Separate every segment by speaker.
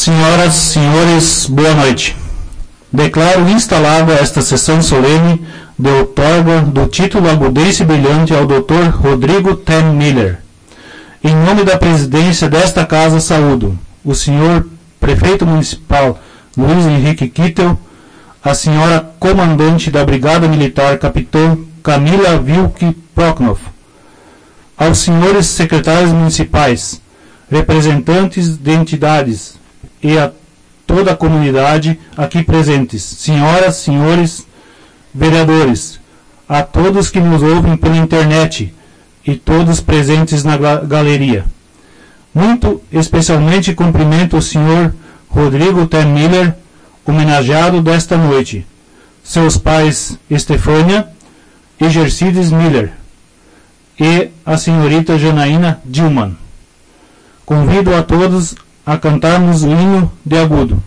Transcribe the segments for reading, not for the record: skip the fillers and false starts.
Speaker 1: Senhoras e senhores, boa noite. Declaro instalada esta sessão solene de outorga do título agudense brilhante ao Dr. Rodrigo T. Miller. Em nome da presidência desta casa, saúdo o senhor prefeito municipal Luiz Henrique Kittel, a senhora comandante da Brigada Militar Capitão Camila Wilke Proknoff, aos senhores secretários municipais, representantes de entidades e a toda a comunidade aqui presentes, senhoras, senhores, vereadores, a todos que nos ouvem pela internet e todos presentes na galeria. Muito especialmente cumprimento o senhor Rodrigo T. Miller, homenageado desta noite, seus pais Estefânia e Gercides Miller e a senhorita Janaína Dilman. Convido a todos a cantarmos o hino de Agudo.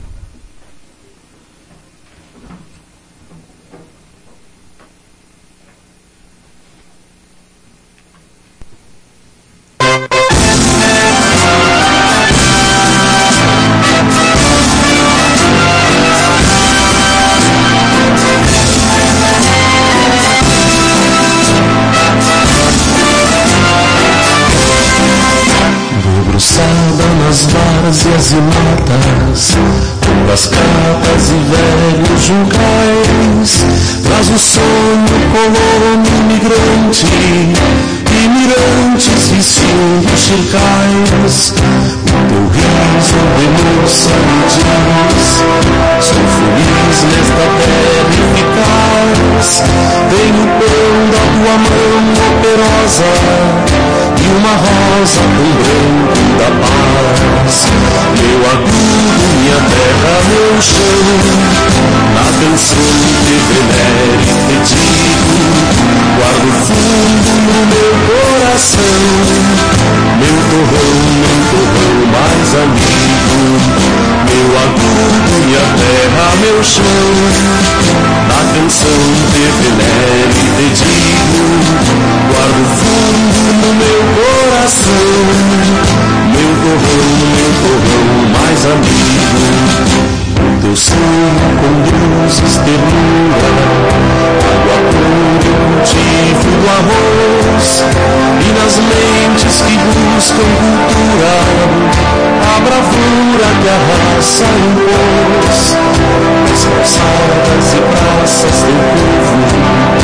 Speaker 2: Nas várzeas e matas, das catas e velhos juncais, traz o sonho colono imigrante, e mirantes vestindo chircais. O teu riso de moça me diz: sou feliz nesta terra eficaz. Tenho o pão da tua mão operosa e uma rosa tão branca da paz. Meu agudo, minha terra, meu chão, na canção te venero e te digo, guardo fundo no meu coração, meu torrão mais amigo. Meu agudo, minha terra, meu chão, na canção te venero e te digo, guardo fundo no meu coração, meu torrão mais amigo. Teu sonho conduzes ternura, água pura, cultivo do arroz, e nas mentes que buscam cultura, a bravura que a raça impôs. Nas calçadas e praças teu povo,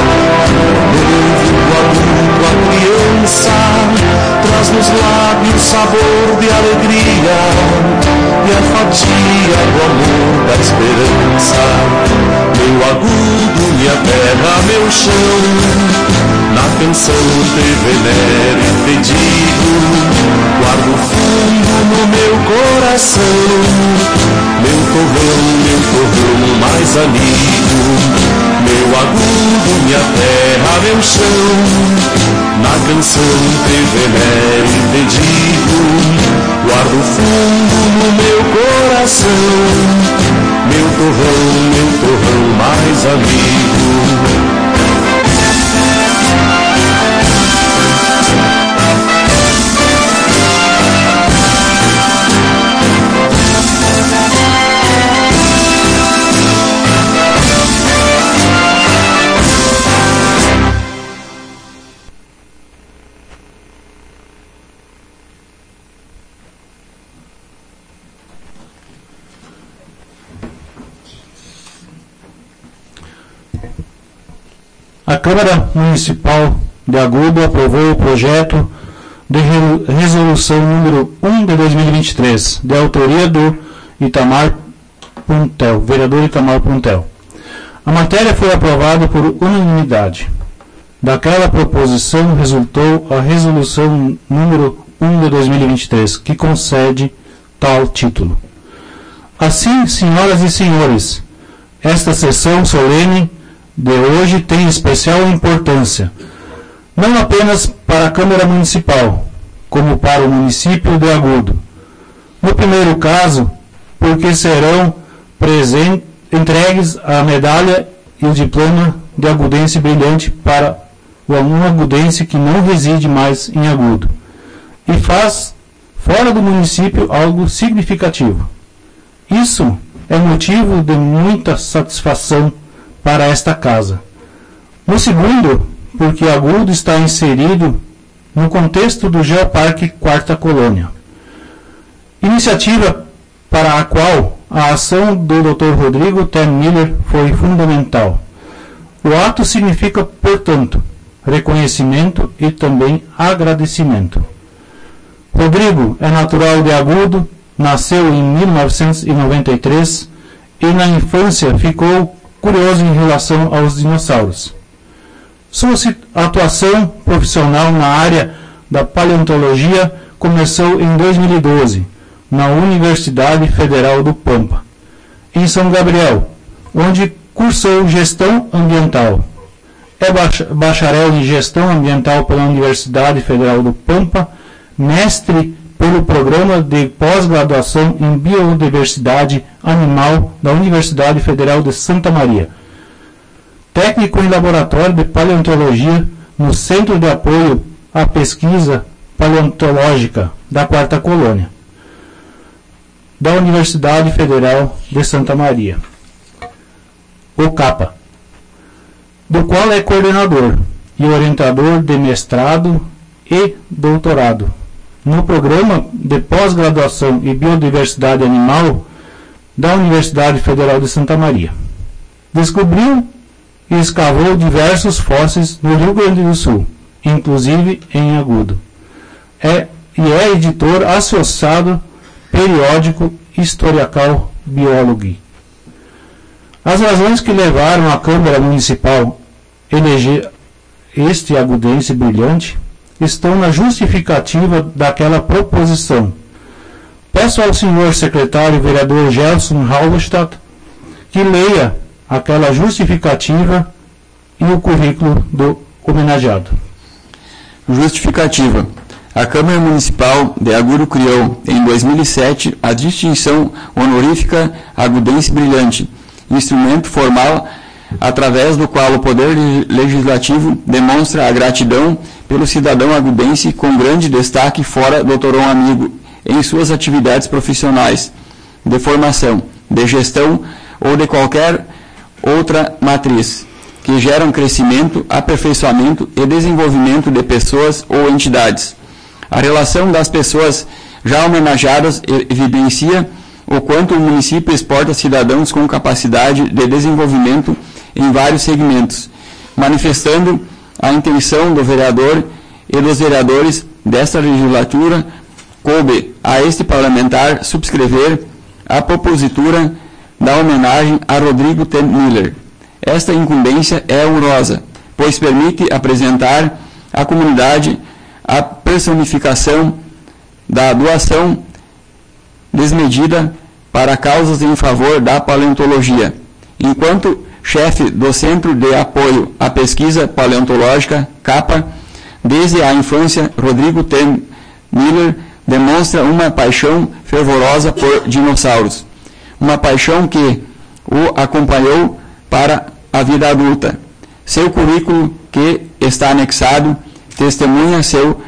Speaker 2: novo, adulto, a criança, traz nos lábios sabor de alegria e a fatia do amor da esperança. Meu agudo, minha terra, meu chão, na canção te venero e te digo, guardo fundo no meu coração, meu torrão mais amigo. Meu agudo, minha terra, meu chão, na canção te venero e te digo, guardo fundo no meu coração, meu torrão mais amigo.
Speaker 1: A Câmara Municipal de Agudo aprovou o projeto de resolução número 1 de 2023, de autoria do Itamar Puntel, vereador Itamar Puntel. A matéria foi aprovada por unanimidade. Daquela proposição resultou a resolução número 1 de 2023, que concede tal título. Assim, senhoras e senhores, esta sessão solene de hoje tem especial importância, não apenas para a Câmara Municipal, como para o município de Agudo. No primeiro caso, porque serão entregues a medalha e o diploma de agudense brilhante para um agudense que não reside mais em Agudo e faz fora do município algo significativo. Isso é motivo de muita satisfação para esta casa. No segundo, porque Agudo está inserido no contexto do Geoparque Quarta Colônia. Iniciativa para a qual a ação do Dr. Rodrigo T. Miller foi fundamental. O ato significa, portanto, reconhecimento e também agradecimento. Rodrigo é natural de Agudo, nasceu em 1993 e na infância ficou curioso em relação aos dinossauros. Sua atuação profissional na área da paleontologia começou em 2012, na Universidade Federal do Pampa, em São Gabriel, onde cursou Gestão Ambiental. É bacharel em Gestão Ambiental pela Universidade Federal do Pampa, mestre pelo Programa de Pós-Graduação em Biodiversidade Animal da Universidade Federal de Santa Maria. Técnico em Laboratório de Paleontologia no Centro de Apoio à Pesquisa Paleontológica da Quarta Colônia, da Universidade Federal de Santa Maria, o CAPA, do qual é coordenador e orientador de mestrado e doutorado no Programa de Pós-Graduação em Biodiversidade Animal da Universidade Federal de Santa Maria. Descobriu e escavou diversos fósseis no Rio Grande do Sul, inclusive em Agudo. É editor associado periódico Historical Biology. As razões que levaram a Câmara Municipal a eleger este agudense brilhante estão na justificativa daquela proposição. Peço ao senhor secretário vereador Gelson Halberstadt que leia aquela justificativa e o currículo do homenageado.
Speaker 3: Justificativa. A Câmara Municipal de Agudo criou, em 2007, a distinção honorífica Agudense Brilhante, instrumento formal através do qual o Poder Legislativo demonstra a gratidão pelo cidadão agudense com grande destaque fora do Toron Amigo em suas atividades profissionais, de formação, de gestão ou de qualquer outra matriz, que geram crescimento, aperfeiçoamento e desenvolvimento de pessoas ou entidades. A relação das pessoas já homenageadas evidencia o quanto o município exporta cidadãos com capacidade de desenvolvimento em vários segmentos, manifestando a intenção do vereador e dos vereadores desta legislatura, coube a este parlamentar subscrever a propositura da homenagem a Rodrigo T. Miller. Esta incumbência é honrosa, pois permite apresentar à comunidade a personificação da doação desmedida para causas em favor da paleontologia. Enquanto chefe do Centro de Apoio à Pesquisa Paleontológica, CAPA, desde a infância, Rodrigo T. Miller demonstra uma paixão fervorosa por dinossauros, uma paixão que o acompanhou para a vida adulta. Seu currículo, que está anexado, testemunha seu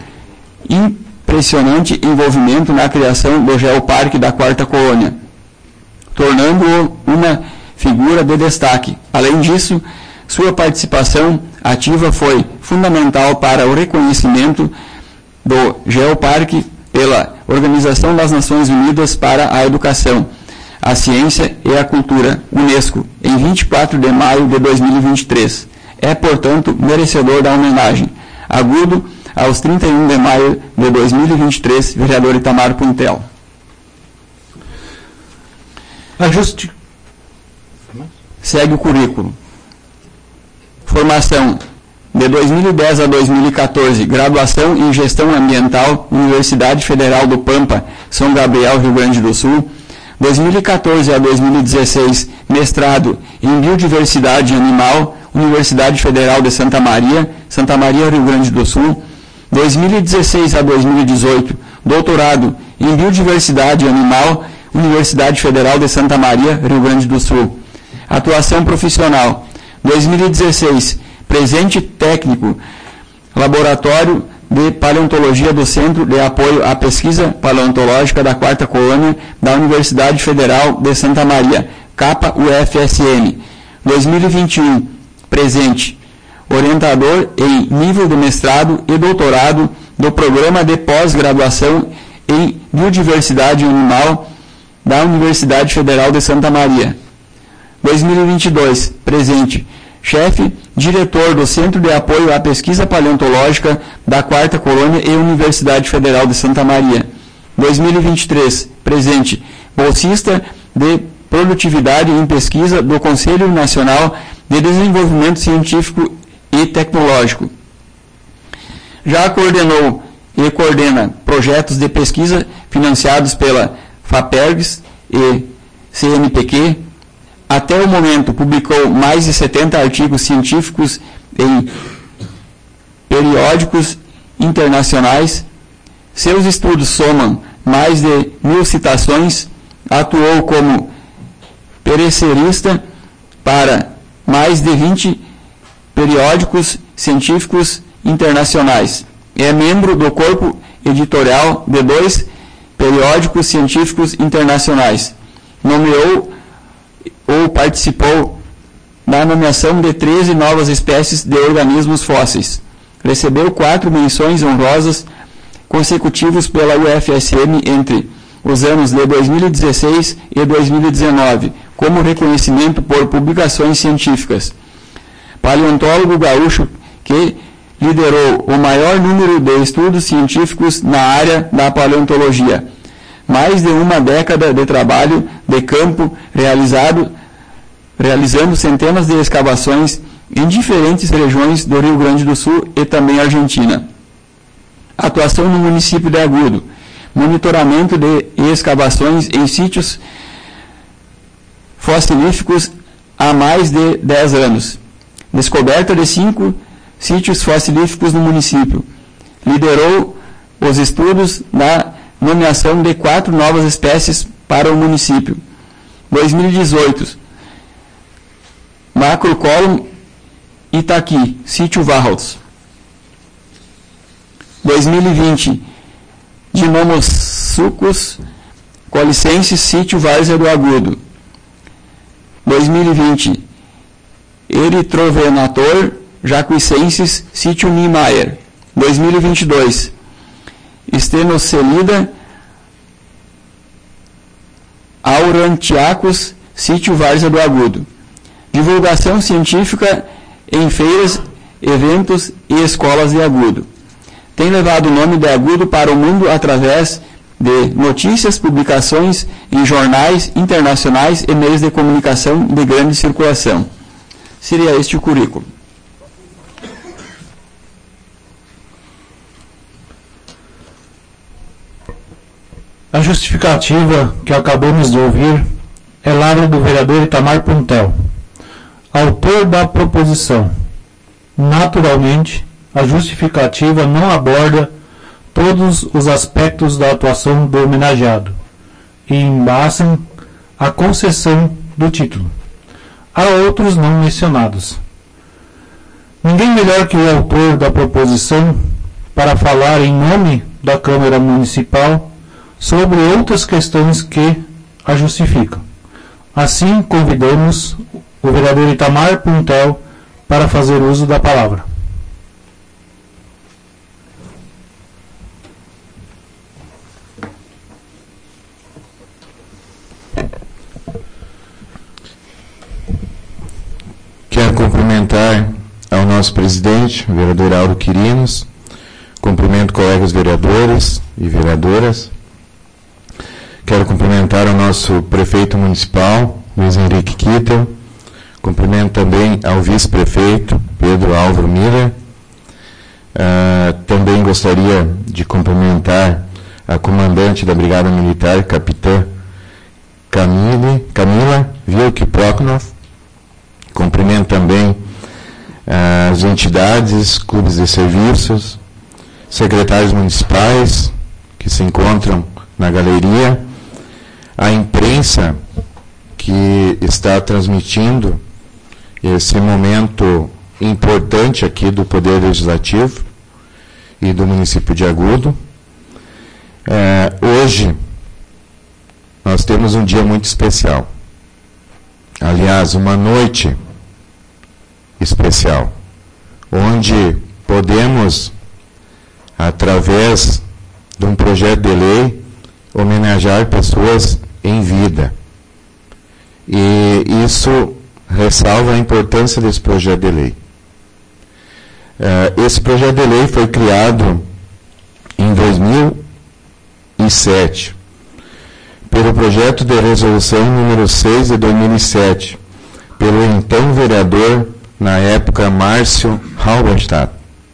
Speaker 3: impressionante envolvimento na criação do Geoparque da Quarta Colônia, tornando-o uma figura de destaque. Além disso, sua participação ativa foi fundamental para o reconhecimento do Geoparque pela Organização das Nações Unidas para a Educação, a Ciência e a Cultura, UNESCO, em 24 de maio de 2023. É, portanto, merecedor da homenagem. Agudo, aos 31 de maio de 2023, vereador Itamar Puntel. Segue o currículo. Formação de 2010 a 2014, graduação em Gestão Ambiental, Universidade Federal do Pampa, São Gabriel, Rio Grande do Sul. 2014 a 2016, mestrado em Biodiversidade Animal, Universidade Federal de Santa Maria, Rio Grande do Sul. 2016 a 2018, doutorado em Biodiversidade Animal, Universidade Federal de Santa Maria, Rio Grande do Sul. Atuação profissional. 2016, presente técnico, Laboratório de Paleontologia do Centro de Apoio à Pesquisa Paleontológica da 4ª Colônia da Universidade Federal de Santa Maria, CAPA UFSM. 2021, presente, orientador em nível de mestrado e doutorado do Programa de Pós-Graduação em Biodiversidade Animal da Universidade Federal de Santa Maria. 2022, presente, chefe, diretor do Centro de Apoio à Pesquisa Paleontológica da 4ª Colônia e Universidade Federal de Santa Maria. 2023, presente, bolsista de Produtividade em Pesquisa do Conselho Nacional de Desenvolvimento Científico e Tecnológico. Já coordenou e coordena projetos de pesquisa financiados pela FAPERGS e CNPq. Até o momento, publicou mais de 70 artigos científicos em periódicos internacionais. Seus estudos somam mais de 1.000 citações. Atuou como perecerista para mais de 20 periódicos científicos internacionais. É membro do corpo editorial de 2 periódicos científicos internacionais. Nomeou ou participou da nomeação de 13 novas espécies de organismos fósseis. Recebeu 4 menções honrosas consecutivas pela UFSM entre os anos de 2016 e 2019, como reconhecimento por publicações científicas. Paleontólogo gaúcho que liderou o maior número de estudos científicos na área da paleontologia. Mais de uma década de trabalho de campo realizando centenas de escavações em diferentes regiões do Rio Grande do Sul e também Argentina. Atuação no município de Agudo. Monitoramento de escavações em sítios fossilíficos há mais de 10 anos. Descoberta de 5 sítios fossilíficos no município. Liderou os estudos na nomeação de 4 novas espécies para o município. 2018, Macrocólon Itaqui, sítio Varros. 2020, Dinomosucus colicensis, sítio Várzea do Agudo. 2020, Erythrovenator jacuicensis, sítio Niemeyer. 2022, Stenocelida aurantiacus, sítio Várzea do Agudo. Divulgação científica em feiras, eventos e escolas de Agudo. Tem levado o nome de Agudo para o mundo através de notícias, publicações em jornais internacionais e meios de comunicação de grande circulação. Seria este o currículo.
Speaker 1: A justificativa que acabamos de ouvir é lavra do vereador Itamar Puntel, autor da proposição. Naturalmente, a justificativa não aborda todos os aspectos da atuação do homenageado e embasam a concessão do título. Há outros não mencionados. Ninguém melhor que o autor da proposição para falar em nome da Câmara Municipal sobre outras questões que a justificam. Assim, convidamos o vereador Itamar Puntel para fazer uso da palavra.
Speaker 4: Quero cumprimentar ao nosso presidente, o vereador Aldo Quirinos, cumprimento colegas vereadores e vereadoras. Quero cumprimentar o nosso prefeito municipal, Luiz Henrique Kittel. Cumprimento também ao vice-prefeito, Pedro Álvaro Miller. Também gostaria de cumprimentar a comandante da Brigada Militar, capitã Camila Vilke Proknoff. Cumprimento também as entidades, clubes de serviços, secretários municipais que se encontram na galeria, a imprensa que está transmitindo esse momento importante aqui do Poder Legislativo, e do município de Agudo. Hoje, nós temos um dia muito especial. Aliás, uma noite especial, onde podemos, através de um projeto de lei, homenagear pessoas em vida. E isso ressalva a importância desse projeto de lei. Esse projeto de lei foi criado em 2007, pelo projeto de resolução número 6 de 2007, pelo então vereador, na época, Márcio Halberstadt.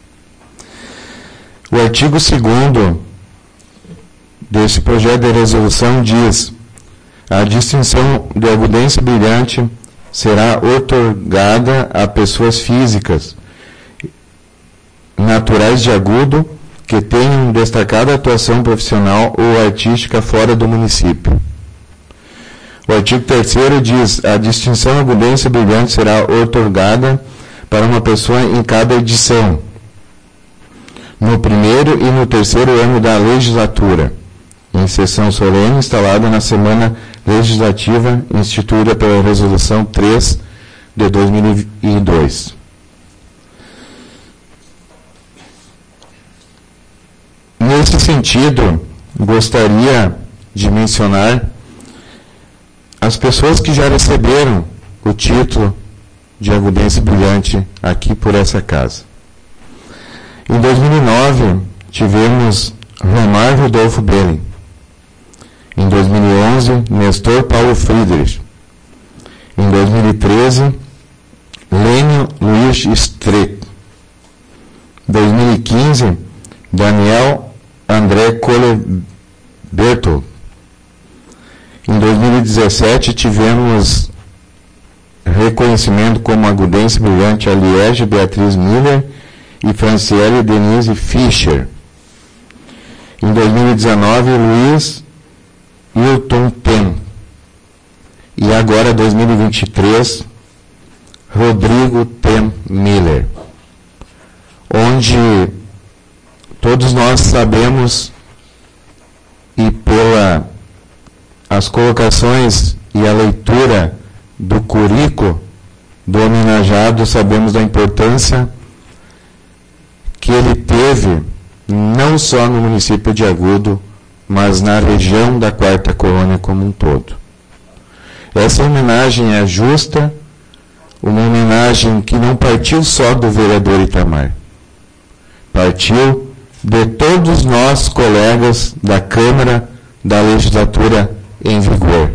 Speaker 4: O artigo 2º desse projeto de resolução diz: a distinção de agudência brilhante será outorgada a pessoas físicas naturais de Agudo que tenham destacada atuação profissional ou artística fora do município. O artigo 3º diz: a distinção agudência brilhante será outorgada para uma pessoa em cada edição, no primeiro e no terceiro ano da legislatura, em sessão solene instalada na Semana Legislativa instituída pela Resolução 3 de 2002. Nesse sentido, gostaria de mencionar as pessoas que já receberam o título de agudência brilhante aqui por essa casa. Em 2009, tivemos Romar Rodolfo Belling. Em 2011, Nestor Paulo Friedrich. Em 2013, Lênio Luiz Streck. Em 2015, Daniel André Kohler Bertol. Em 2017, tivemos reconhecimento como agudência brilhante a Liege Beatriz Miller e Franciele Denise Fischer. Em 2019, Luiz Hilton Tem. E agora, 2023, Rodrigo Tem Miller. Onde todos nós sabemos, e pela as colocações e a leitura do currículo do homenageado, sabemos da importância que ele teve, não só no município de Agudo, mas na região da Quarta Colônia como um todo. Essa homenagem é justa, uma homenagem que não partiu só do vereador Itamar, partiu de todos nós, colegas da Câmara da Legislatura em vigor.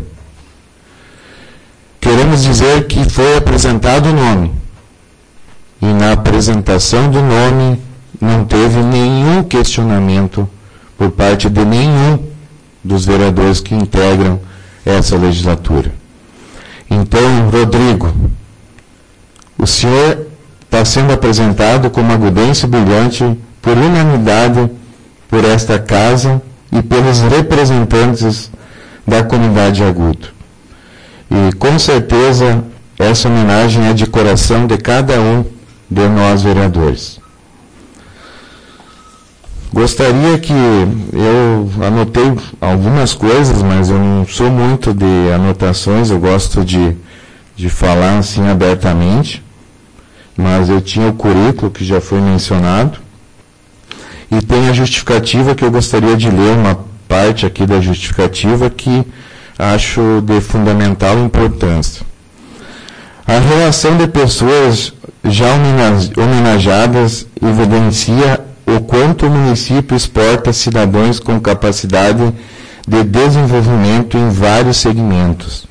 Speaker 4: Queremos dizer que foi apresentado o nome, e na apresentação do nome não teve nenhum questionamento por parte de nenhum dos vereadores que integram essa legislatura. Então, Rodrigo, o senhor está sendo apresentado como agudência brilhante por unanimidade por esta casa e pelos representantes da comunidade de Agudo. E com certeza essa homenagem é de coração de cada um de nós vereadores. Gostaria que eu anotei algumas coisas, mas eu não sou muito de anotações, eu gosto de falar assim abertamente, mas eu tinha o currículo que já foi mencionado, e tem a justificativa que eu gostaria de ler, uma parte aqui da justificativa que acho de fundamental importância. A relação de pessoas já homenageadas evidencia o quanto o município exporta cidadãos com capacidade de desenvolvimento em vários segmentos.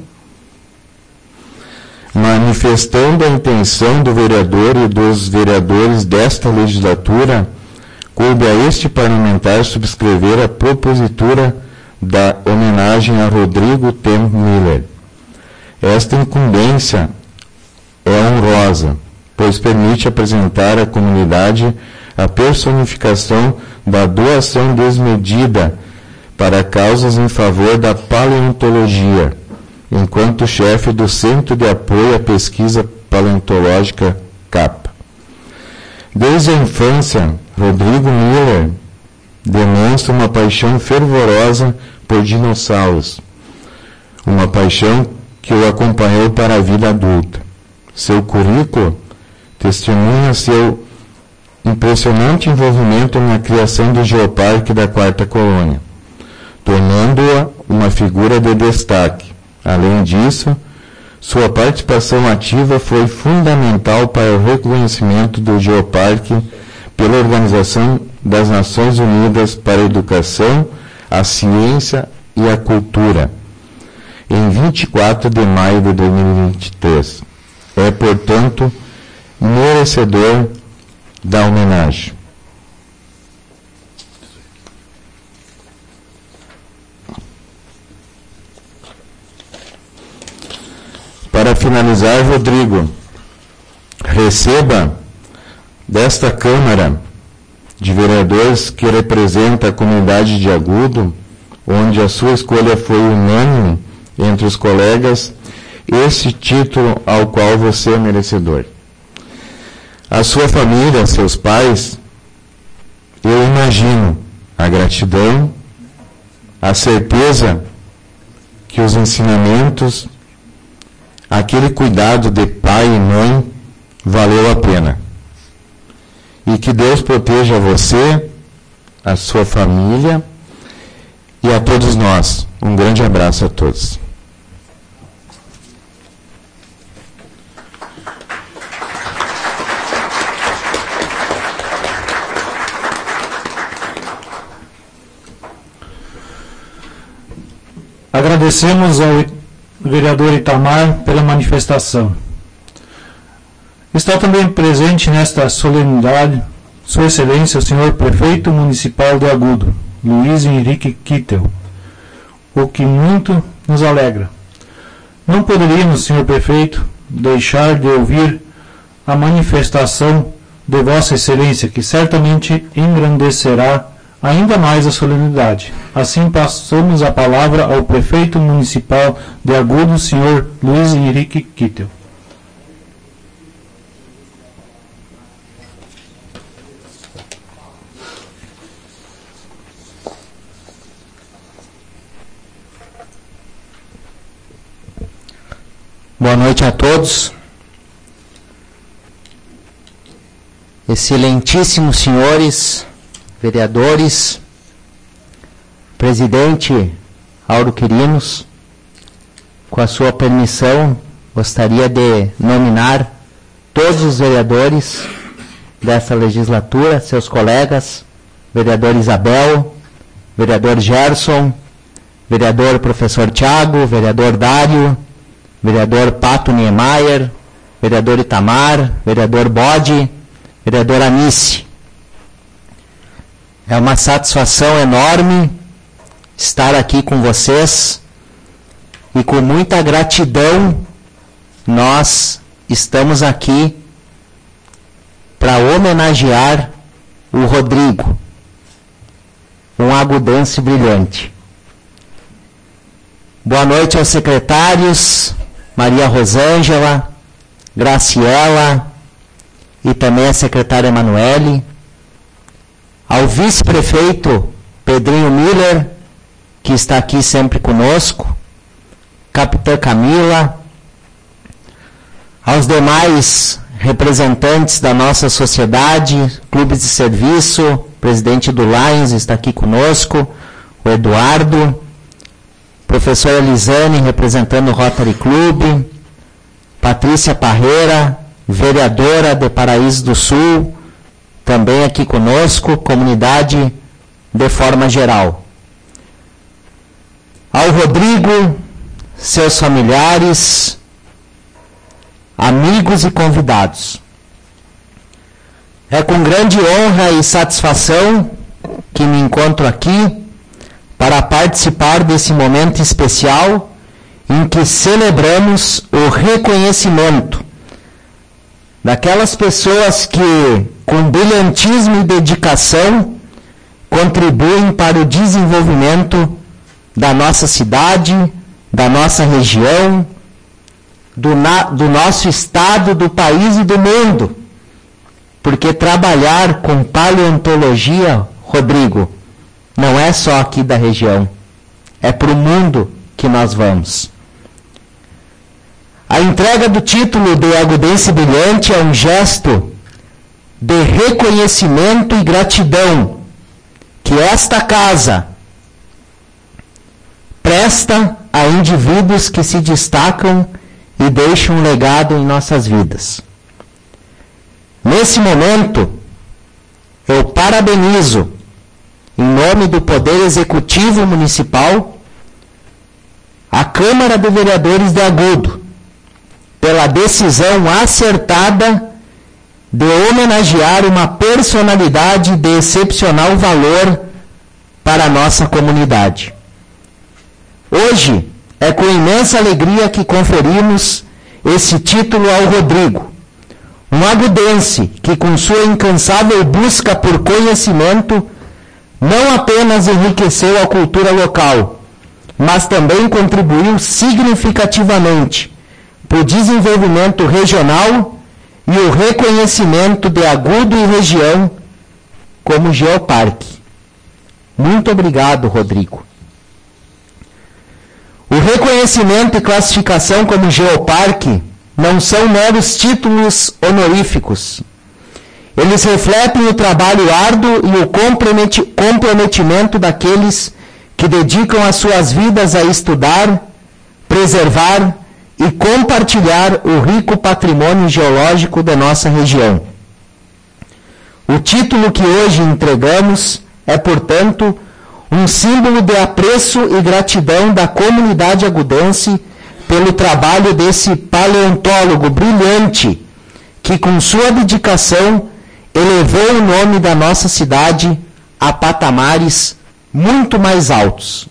Speaker 4: Manifestando a intenção do vereador e dos vereadores desta legislatura, coube a este parlamentar subscrever a propositura da homenagem a Rodrigo Tem Miller. Esta incumbência é honrosa, pois permite apresentar à comunidade a personificação da doação desmedida para causas em favor da paleontologia, enquanto chefe do Centro de Apoio à Pesquisa Paleontológica CAPA. Desde a infância, Rodrigo Miller demonstra uma paixão fervorosa por dinossauros, uma paixão que o acompanhou para a vida adulta. Seu currículo testemunha seu impressionante envolvimento na criação do Geoparque da Quarta Colônia, tornando-a uma figura de destaque. Além disso, sua participação ativa foi fundamental para o reconhecimento do Geoparque pela Organização das Nações Unidas para a Educação, a Ciência e a Cultura, em 24 de maio de 2023. É, portanto, merecedor da homenagem. Para finalizar, Rodrigo, receba desta Câmara de Vereadores que representa a comunidade de Agudo, onde a sua escolha foi unânime entre os colegas, esse título ao qual você é merecedor. A sua família, seus pais, eu imagino a gratidão, a certeza que os ensinamentos, aquele cuidado de pai e mãe valeu a pena. E que Deus proteja você, a sua família e a todos nós. Um grande abraço a todos.
Speaker 1: Agradecemos ao vereador Itamar pela manifestação. Está também presente nesta solenidade Sua Excelência o Senhor Prefeito Municipal de Agudo, Luiz Henrique Kittel, o que muito nos alegra. Não poderíamos, Senhor Prefeito, deixar de ouvir a manifestação de Vossa Excelência, que certamente engrandecerá ainda mais a solenidade. Assim passamos a palavra ao Prefeito Municipal de Agudo, Senhor Luiz Henrique Kittel.
Speaker 5: Boa noite a todos. Excelentíssimos senhores vereadores, presidente Auro Quirinos, com a sua permissão, gostaria de nominar todos os vereadores dessa legislatura, seus colegas, vereador Isabel, vereador Gerson, vereador professor Tiago, vereador Dário, vereador Pato Niemeyer, vereador Itamar, vereador Bode, vereador Anice. É uma satisfação enorme estar aqui com vocês e com muita gratidão nós estamos aqui para homenagear o Rodrigo, um agudense brilhante. Boa noite aos secretários, Maria Rosângela, Graciela e também a secretária Emanuele, ao vice-prefeito Pedrinho Miller, que está aqui sempre conosco, capitã Camila, aos demais representantes da nossa sociedade, clubes de serviço, presidente do Lions está aqui conosco, o Eduardo, professora Elisane representando o Rotary Club, Patrícia Parreira, vereadora de Paraíso do Sul, também aqui conosco, comunidade de forma geral. Ao Rodrigo, seus familiares, amigos e convidados. É com grande honra e satisfação que me encontro aqui para participar desse momento especial em que celebramos o reconhecimento daquelas pessoas que, com brilhantismo e dedicação, contribuem para o desenvolvimento da nossa cidade, da nossa região, do nosso estado, do país e do mundo. porque trabalhar com paleontologia, Rodrigo, não é só aqui da região, é para o mundo que nós vamos. A entrega do título de Agudense Brilhante é um gesto de reconhecimento e gratidão que esta casa presta a indivíduos que se destacam e deixam um legado em nossas vidas. Nesse momento, eu parabenizo, em nome do Poder Executivo Municipal, a Câmara de Vereadores de Agudo, pela decisão acertada de homenagear uma personalidade de excepcional valor para a nossa comunidade. Hoje, é com imensa alegria que conferimos esse título ao Rodrigo, um agudense que, com sua incansável busca por conhecimento, não apenas enriqueceu a cultura local, mas também contribuiu significativamente para o desenvolvimento regional e o reconhecimento de Agudo e região como geoparque. Muito obrigado, Rodrigo. O reconhecimento e classificação como geoparque não são meros títulos honoríficos. Eles refletem o trabalho árduo e o comprometimento daqueles que dedicam as suas vidas a estudar, preservar e compartilhar o rico patrimônio geológico da nossa região. O título que hoje entregamos é, portanto, um símbolo de apreço e gratidão da comunidade agudense pelo trabalho desse paleontólogo brilhante que, com sua dedicação, elevou o nome da nossa cidade a patamares muito mais altos.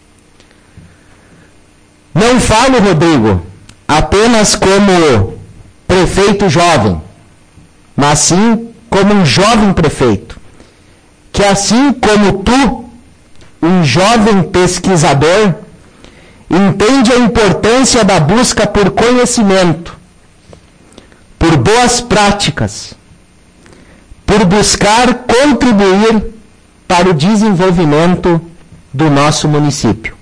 Speaker 5: Não falo, Rodrigo, apenas como prefeito jovem, mas sim como um jovem prefeito, que assim como tu, um jovem pesquisador, entende a importância da busca por conhecimento, por boas práticas, por buscar contribuir para o desenvolvimento do nosso município.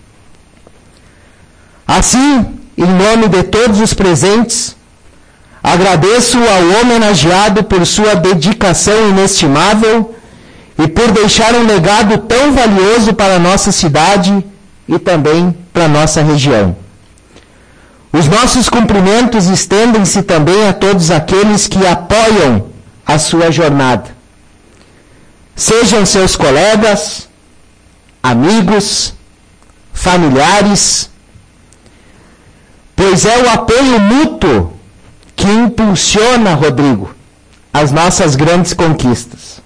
Speaker 5: Assim, em nome de todos os presentes, agradeço ao homenageado por sua dedicação inestimável e por deixar um legado tão valioso para a nossa cidade e também para a nossa região. Os nossos cumprimentos estendem-se também a todos aqueles que apoiam a sua jornada. Sejam seus colegas, amigos, familiares, pois é o apoio mútuo que impulsiona, Rodrigo, as nossas grandes conquistas.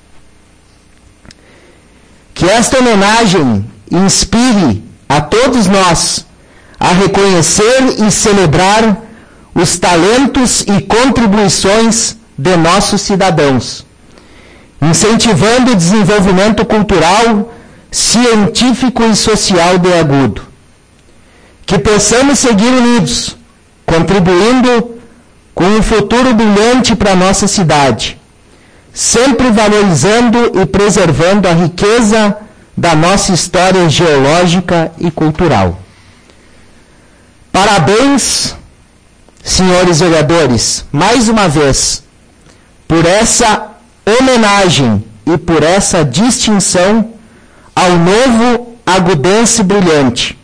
Speaker 5: Que esta homenagem inspire a todos nós a reconhecer e celebrar os talentos e contribuições de nossos cidadãos, incentivando o desenvolvimento cultural, científico e social de Agudo. Que possamos seguir unidos, contribuindo com um futuro brilhante para a nossa cidade, sempre valorizando e preservando a riqueza da nossa história geológica e cultural. Parabéns, senhores vereadores, mais uma vez, por essa homenagem e por essa distinção ao novo agudense brilhante.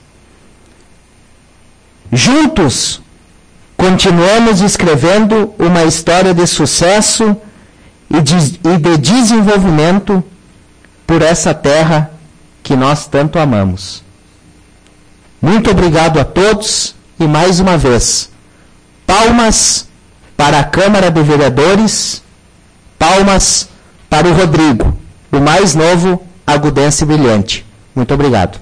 Speaker 5: Juntos, continuamos escrevendo uma história de sucesso e de desenvolvimento por essa terra que nós tanto amamos. Muito obrigado a todos e, mais uma vez, palmas para a Câmara de Vereadores, palmas para o Rodrigo, o mais novo agudense brilhante. Muito obrigado.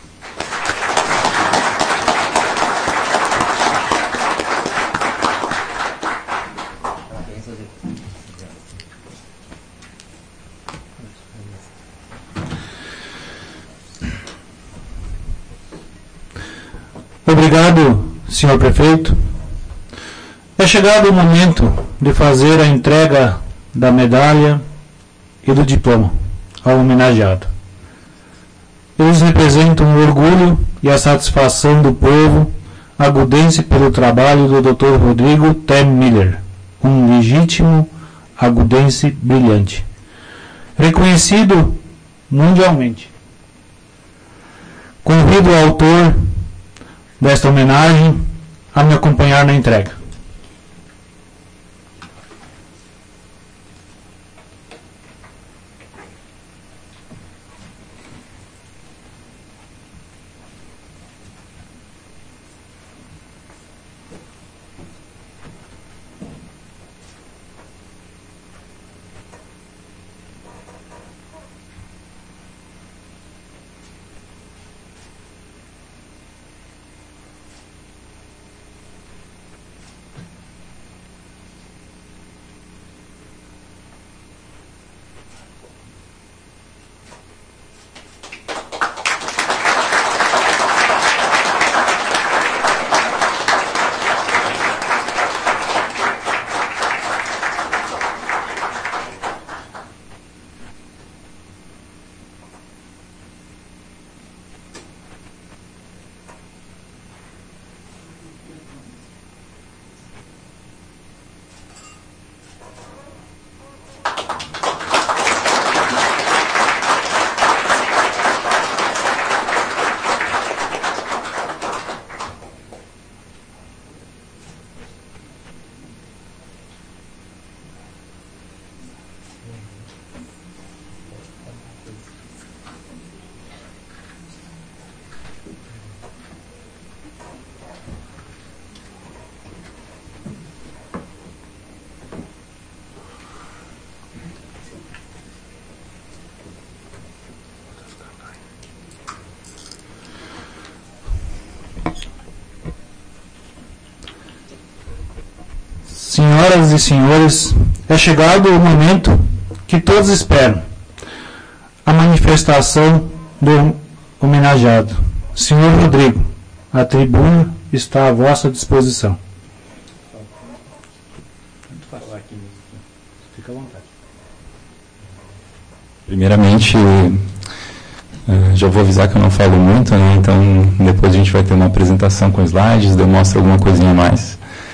Speaker 1: Obrigado, senhor prefeito. É chegado o momento de fazer a entrega da medalha e do diploma ao homenageado. Eles representam o orgulho e a satisfação do povo agudense pelo trabalho do Dr. Rodrigo T. Miller, um legítimo agudense brilhante, reconhecido mundialmente. Convido o autor desta homenagem a me acompanhar na entrega. Senhoras e senhores, é chegado o momento que todos esperam, a manifestação do homenageado. Senhor Rodrigo, a tribuna está à vossa disposição. Fica à vontade.
Speaker 6: Primeiramente, já vou avisar que eu não falo muito, né? Então depois a gente vai ter uma apresentação com slides, demonstra alguma coisinha a mais.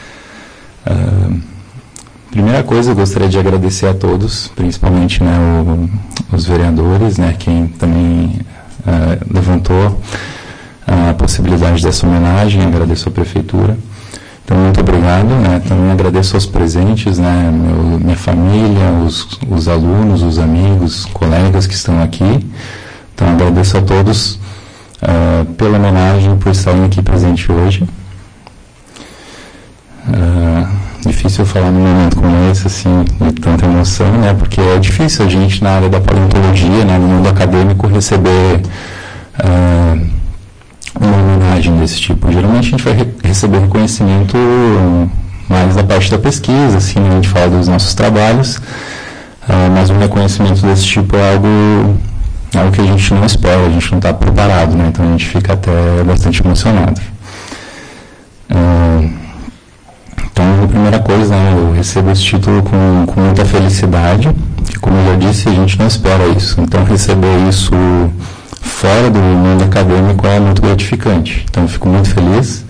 Speaker 6: Primeira coisa, eu gostaria de agradecer a todos, principalmente, né, os vereadores, né, quem também levantou a possibilidade dessa homenagem. Agradeço a prefeitura. Então, muito obrigado, né? Também agradeço aos presentes, né, minha família, os alunos, os amigos, colegas que estão aqui. Então, agradeço a todos pela homenagem, por estarem aqui presente hoje. Difícil falar num momento como esse, assim, de tanta emoção, né, porque é difícil a gente, na área da paleontologia, né, no mundo acadêmico, receber uma homenagem desse tipo. Geralmente a gente vai receber reconhecimento mais da parte da pesquisa, assim, a gente fala dos nossos trabalhos, mas um reconhecimento desse tipo é algo que a gente não espera, a gente não está preparado, né, então a gente fica até bastante emocionado. Então, a primeira coisa, né, eu recebo esse título com muita felicidade, que, como eu já disse, a gente não espera isso. Então, receber isso fora do mundo acadêmico é muito gratificante. Então, eu fico muito feliz.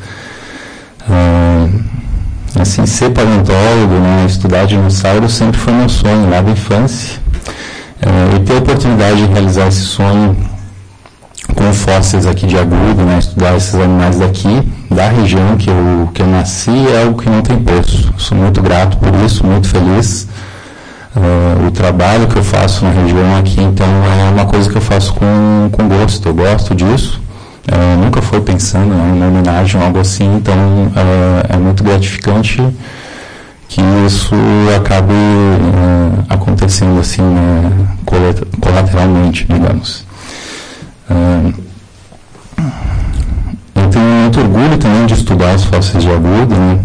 Speaker 6: Assim, ser paleontólogo, né, estudar dinossauros sempre foi meu sonho, lá da infância. E ter a oportunidade de realizar esse sonho com fósseis aqui de Agudo, né, estudar esses animais daqui, da região que eu nasci, é algo que não tem preço. Sou muito grato por isso, muito feliz. O trabalho que eu faço na região aqui, então, é uma coisa que eu faço com gosto, eu gosto disso. Nunca foi pensando em uma homenagem ou algo assim, então é muito gratificante que isso acabe acontecendo assim, né, colateralmente, digamos. Eu tenho muito orgulho também de estudar os fósseis de Agudo, né?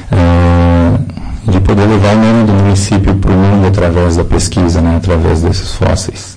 Speaker 6: De poder levar o nome do município para o mundo através da pesquisa, né? Através desses fósseis.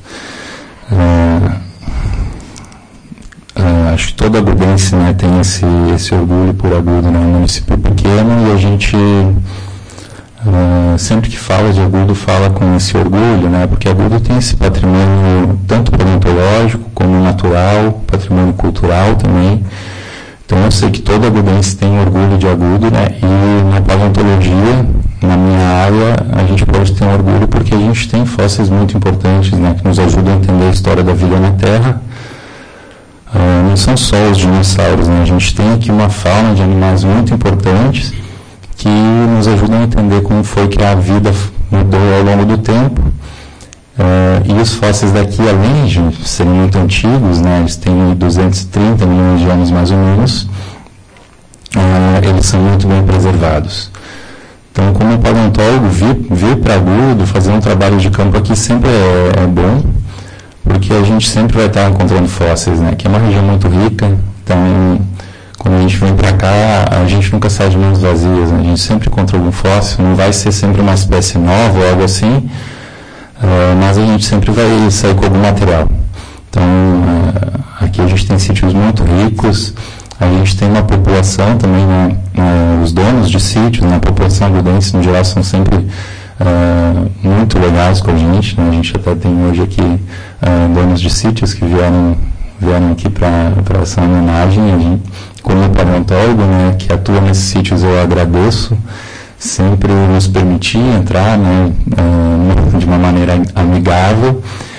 Speaker 6: Acho que todo agudense, né, tem esse orgulho por Agudo, né? Um município pequeno, e a gente sempre que fala de Agudo, fala com esse orgulho, né? Porque Agudo tem esse patrimônio tanto paleontológico como natural, patrimônio cultural também. Então eu sei que todo agudense tem orgulho de Agudo, né? E na paleontologia, na minha área, a gente pode ter um orgulho porque a gente tem fósseis muito importantes, né? Que nos ajudam a entender a história da vida na Terra. Não são só os dinossauros, né? A gente tem aqui uma fauna de animais muito importantes que nos ajudam a entender como foi que a vida mudou ao longo do tempo. E os fósseis daqui, além de serem muito antigos, né, eles têm 230 milhões de anos mais ou menos, eles são muito bem preservados. Então, como paleontólogo, vir para Agudo, fazer um trabalho de campo aqui sempre é bom, porque a gente sempre vai estar encontrando fósseis, né, que é uma região muito rica. Então, quando a gente vem para cá, a gente nunca sai de mãos vazias, né? A gente sempre encontra algum fóssil, não vai ser sempre uma espécie nova ou algo assim, mas a gente sempre vai sair com algum material. Então, aqui a gente tem sítios muito ricos, a gente tem uma população também, né, os donos de sítios, né, a população agudense no geral são sempre muito legais com a gente, né? A gente até tem hoje aqui donos de sítios que vieram aqui para essa homenagem. A gente, como paleontólogo, né, que atua nesses sítios, eu agradeço sempre nos permitir entrar, né, de uma maneira amigável.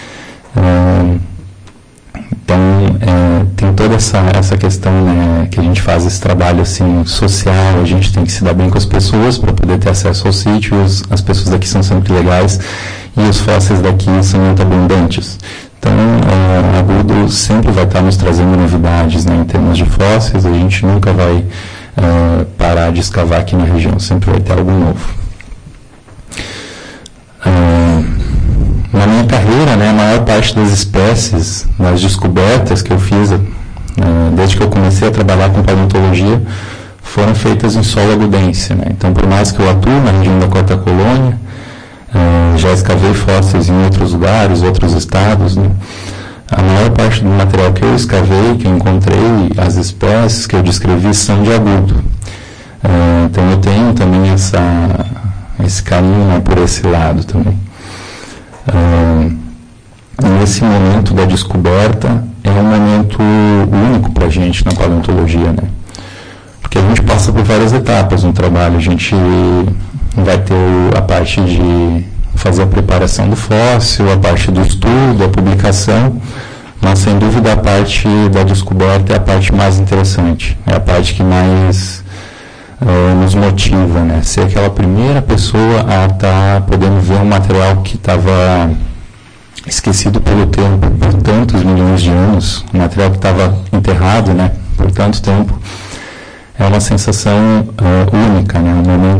Speaker 6: Então, tem toda essa questão, né, que a gente faz esse trabalho assim, social, a gente tem que se dar bem com as pessoas para poder ter acesso aos sítios, as pessoas daqui são sempre legais e os fósseis daqui são muito abundantes. Então, Agudo sempre vai estar nos trazendo novidades, né, em termos de fósseis, a gente nunca vai parar de escavar aqui na região, sempre vai ter algo novo. Na minha carreira, né, a maior parte das espécies, das descobertas que eu fiz, desde que eu comecei a trabalhar com paleontologia, foram feitas em solo agudense, né? Então, por mais que eu atue na região da Quarta Colônia, já escavei fósseis em outros lugares, outros estados, né? A maior parte do material que eu escavei, que eu encontrei, as espécies que eu descrevi são de Agudo. Então eu tenho também esse carinho, né, por esse lado também. Nesse momento da descoberta é um momento único para a gente na paleontologia, né? Porque a gente passa por várias etapas no trabalho. A gente vai ter a parte de fazer a preparação do fóssil, a parte do estudo, a publicação, mas sem dúvida a parte da descoberta é a parte mais interessante, é a parte que mais nos motiva, né? Ser aquela primeira pessoa a estar podendo ver um material que estava esquecido pelo tempo por tantos milhões de anos, um material que estava enterrado, né, por tanto tempo, é uma sensação única, né?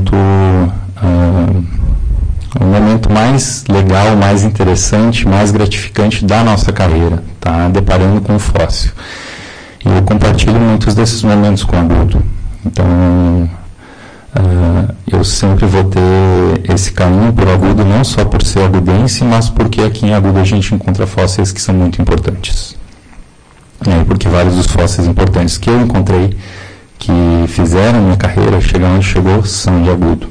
Speaker 6: O momento mais legal, mais interessante, mais gratificante da nossa carreira, tá? Deparando com o fóssil. E eu compartilho muitos desses momentos com o Agudo. Então, eu sempre vou ter esse carinho por Agudo, não só por ser agudense, mas porque aqui em Agudo a gente encontra fósseis que são muito importantes. E porque vários dos fósseis importantes que eu encontrei, que fizeram minha carreira chegar onde chegou, são de Agudo.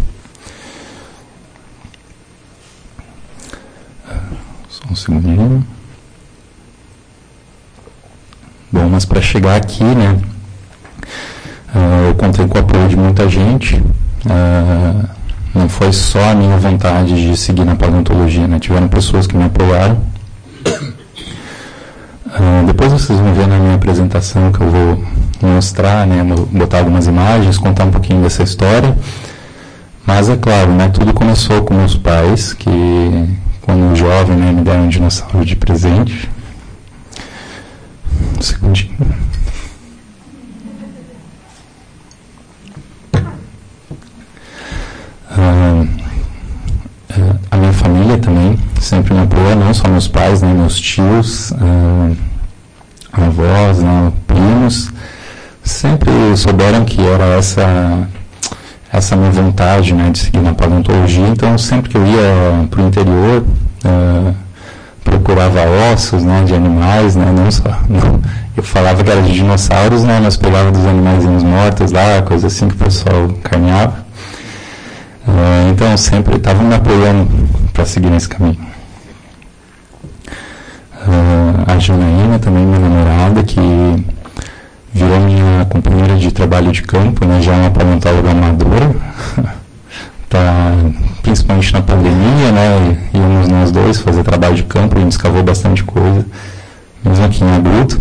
Speaker 6: Só um segundinho. Bom, mas para chegar aqui, né, eu contei com o apoio de muita gente. Não foi só a minha vontade de seguir na paleontologia, né? Tiveram pessoas que me apoiaram. Depois vocês vão ver na minha apresentação que eu vou mostrar, né, botar algumas imagens, contar um pouquinho dessa história. Mas é claro, né, tudo começou com meus pais, que quando jovem, né, me deram um dinossauro de presente. Um segundinho. A minha família também sempre me apoiou, não só meus pais, né, meus tios, avós, né, primos, sempre souberam que era essa minha vontade, né, de seguir na paleontologia. Então sempre que eu ia para o interior, procurava ossos, né, de animais, né, eu falava que era de dinossauros, né, mas pegava dos animaizinhos mortos lá, coisa assim que o pessoal carneava. Então, sempre estavam me apoiando para seguir nesse caminho. A Janaína, também minha namorada, que virou minha companheira de trabalho de campo, né, já é uma paleontóloga amadora, principalmente na pandemia, né, íamos nós dois fazer trabalho de campo, a gente escavou bastante coisa, mesmo aqui em Agudo.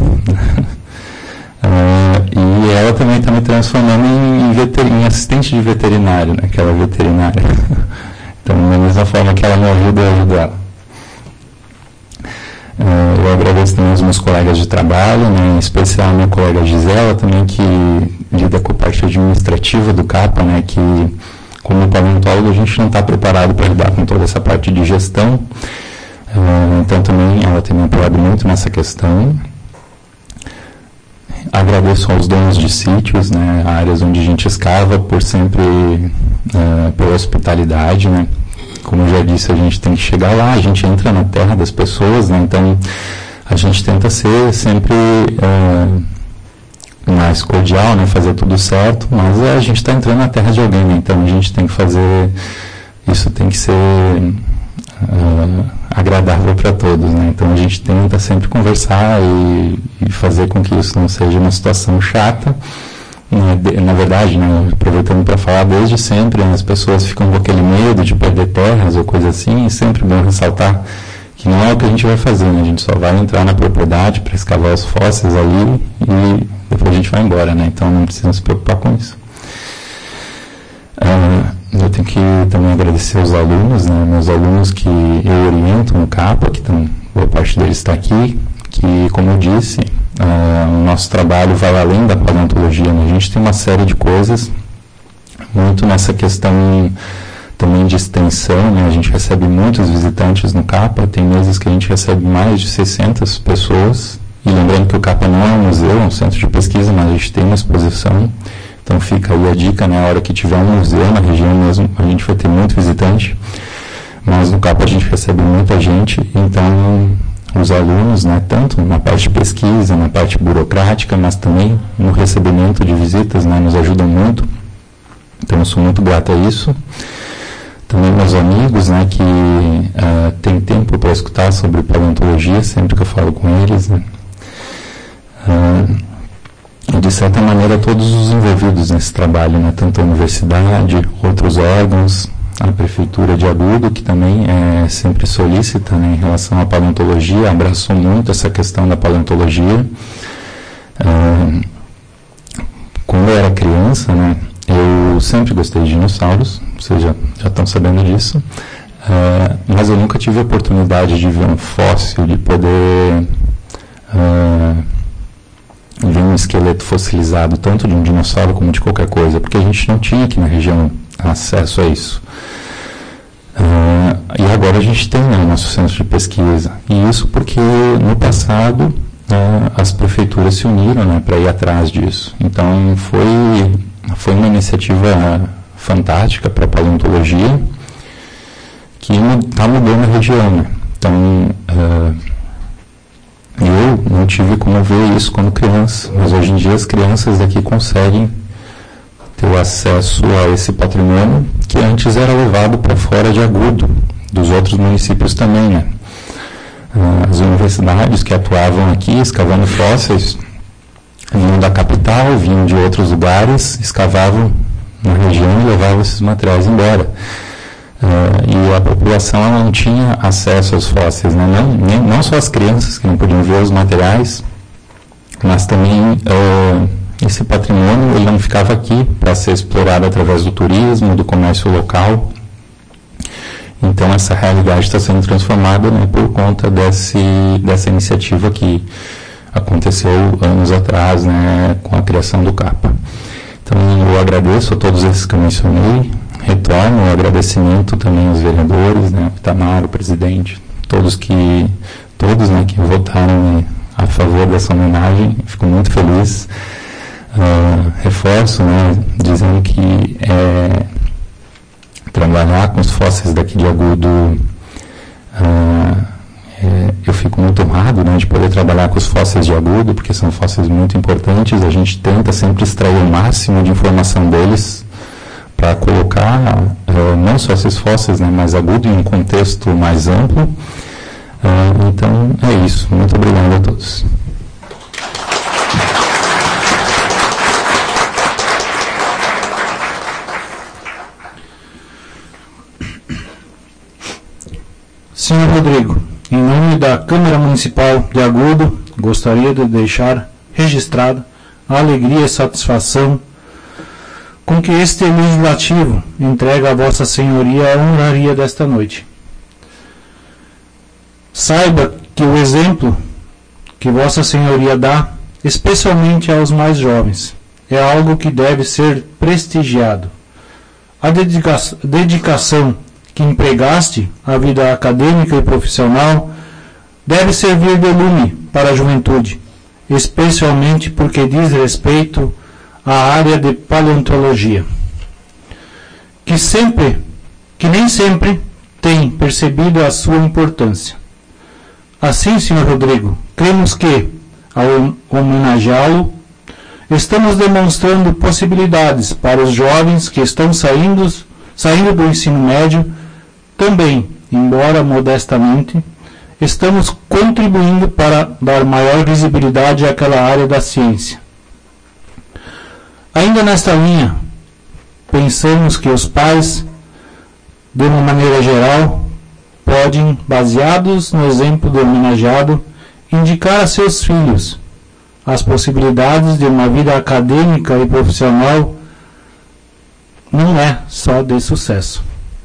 Speaker 6: E ela também está me transformando em assistente de veterinário, né, que ela é veterinária. Então, da mesma forma que ela me ajuda, eu ajudo ela. Eu agradeço também aos meus colegas de trabalho, né, em especial a minha colega Gisela, também, que lida com a parte administrativa do CAPA, né, que, como paleontólogo, a gente não está preparado para lidar com toda essa parte de gestão. Então, também, ela tem me apoiado muito nessa questão. Agradeço aos donos de sítios, né, áreas onde a gente escava, por sempre, pela hospitalidade, né. Como eu já disse, a gente tem que chegar lá, a gente entra na terra das pessoas, né, então a gente tenta ser sempre mais cordial, né, fazer tudo certo, mas a gente está entrando na terra de alguém, né, então a gente tem que fazer, isso tem que ser agradável para todos, né, então a gente tenta sempre conversar e fazer com que isso não seja uma situação chata. Na verdade, né, aproveitando para falar, desde sempre, né, as pessoas ficam com aquele medo de perder terras ou coisa assim, e sempre bom ressaltar que não é o que a gente vai fazer, né, a gente só vai entrar na propriedade para escavar os fósseis ali e depois a gente vai embora, né, então não precisa se preocupar com isso. Eu tenho que também agradecer aos alunos, né, meus alunos que eu oriento no CAPA, que boa parte deles está aqui, que, como eu disse, o nosso trabalho vai além da paleontologia, né? A gente tem uma série de coisas, muito nessa questão também de extensão, né? A gente recebe muitos visitantes no CAPA, tem meses que a gente recebe mais de 600 pessoas, e lembrando que o CAPA não é um museu, é um centro de pesquisa, mas a gente tem uma exposição, então fica aí a dica, né? A hora que tiver um museu na região mesmo, a gente vai ter muito visitante, mas no CAPA a gente recebe muita gente, então os alunos, né, tanto na parte de pesquisa, na parte burocrática, mas também no recebimento de visitas, né, nos ajudam muito. Então eu sou muito grato a isso. Também meus amigos, né, que têm tempo para escutar sobre paleontologia, sempre que eu falo com eles, né. E de certa maneira todos os envolvidos nesse trabalho, né, tanto a universidade, outros órgãos, a Prefeitura de Agudo, que também é sempre solícita, né, em relação à paleontologia, abraçou muito essa questão da paleontologia. Quando eu era criança, né, eu sempre gostei de dinossauros, vocês já estão sabendo disso, mas eu nunca tive a oportunidade de ver um fóssil, de poder ver um esqueleto fossilizado, tanto de um dinossauro como de qualquer coisa, porque a gente não tinha aqui na região acesso a isso. E agora a gente tem, né, o nosso centro de pesquisa. E isso porque no passado as prefeituras se uniram, né, para ir atrás disso. Então foi uma iniciativa fantástica para a paleontologia que está mudando a região, né? Então eu não tive como ver isso quando criança, mas hoje em dia as crianças daqui conseguem ter o acesso a esse patrimônio que antes era levado para fora de Agudo, dos outros municípios também, né? As universidades que atuavam aqui, escavando fósseis, vinham da capital, vinham de outros lugares, escavavam na região e levavam esses materiais embora. E a população não tinha acesso aos fósseis, né? Não só as crianças que não podiam ver os materiais, mas também esse patrimônio ele não ficava aqui para ser explorado através do turismo, do comércio local. Então essa realidade está sendo transformada, né, por conta dessa iniciativa que aconteceu anos atrás, né, com a criação do CAPA. Então eu agradeço a todos esses que eu mencionei, retorno o agradecimento também aos vereadores, né, o Itamar, o presidente, todos, né, que votaram a favor dessa homenagem, fico muito feliz. Reforço, né, dizendo que trabalhar com os fósseis daqui de Agudo, eu fico muito honrado, né, de poder trabalhar com os fósseis de Agudo, porque são fósseis muito importantes, a gente tenta sempre extrair o máximo de informação deles, para colocar não só esses fósseis, né, mas Agudo em um contexto mais amplo. Então, é isso. Muito obrigado a todos.
Speaker 1: Senhor Rodrigo, em nome da Câmara Municipal de Agudo, gostaria de deixar registrada a alegria e satisfação com que este legislativo entrega a Vossa Senhoria a honraria desta noite. Saiba que o exemplo que Vossa Senhoria dá, especialmente aos mais jovens, é algo que deve ser prestigiado. A dedicação que empregaste à vida acadêmica e profissional deve servir de lume para a juventude, especialmente porque diz respeito à área de paleontologia, que nem sempre tem percebido a sua importância. Assim, Sr. Rodrigo, cremos que, ao homenageá-lo, estamos demonstrando possibilidades para os jovens que estão saindo do ensino médio. Também, embora modestamente, estamos contribuindo para dar maior visibilidade àquela área da ciência. Ainda nesta linha, pensamos que os pais, de uma maneira geral, podem, baseados no exemplo do homenageado, indicar a seus filhos as possibilidades de uma vida acadêmica e profissional não só de sucesso,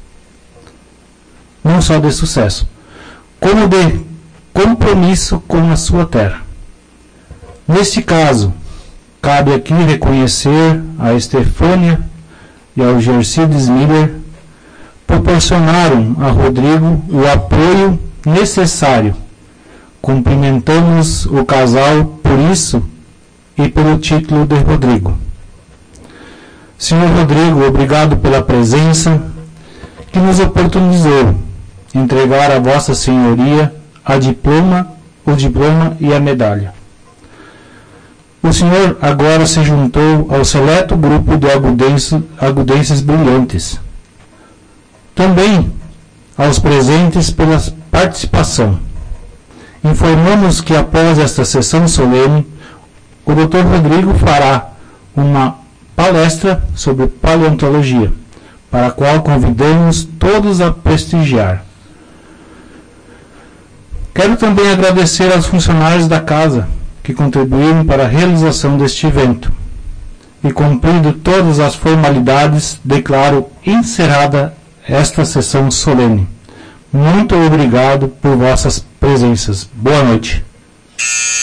Speaker 1: como de compromisso com a sua terra. Neste caso, cabe aqui reconhecer a Estefânia e ao Gercides Miller, proporcionaram a Rodrigo o apoio necessário. Cumprimentamos o casal por isso e pelo título de Rodrigo. Senhor Rodrigo, obrigado pela presença que nos oportunizou entregar a Vossa Senhoria o diploma e a medalha. O senhor agora se juntou ao seleto grupo de agudenses brilhantes. Também aos presentes pela participação. Informamos que após esta sessão solene, o Dr. Rodrigo fará uma palestra sobre paleontologia, para a qual convidamos todos a prestigiar. Quero também agradecer aos funcionários da casa que contribuíram para a realização deste evento. E cumprindo todas as formalidades, declaro encerrada esta sessão solene. Muito obrigado por vossas presenças. Boa noite.